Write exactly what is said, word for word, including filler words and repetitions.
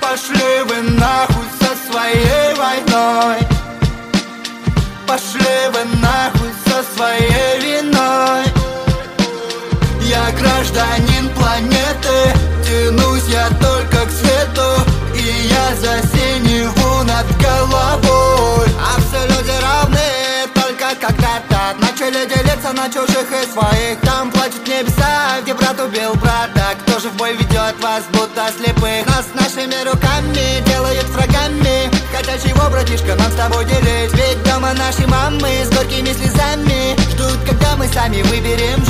Пошли вы нахуй со своей войной. Пошли вы нахуй со своей виной. Я гражданин планеты, тянусь я только к свету, и я за синеву над головой. А все люди равны, только когда-то начали делиться на чужих и своих. Там плачут небеса, где брат убил брата. Кто же в бой ведет вас, будто слепых? Нас нашими руками делают врагами. Хотя чего, братишка, нам с тобой делить? Ведь дома наши мамы с горькими слезами ждут, когда мы сами выберем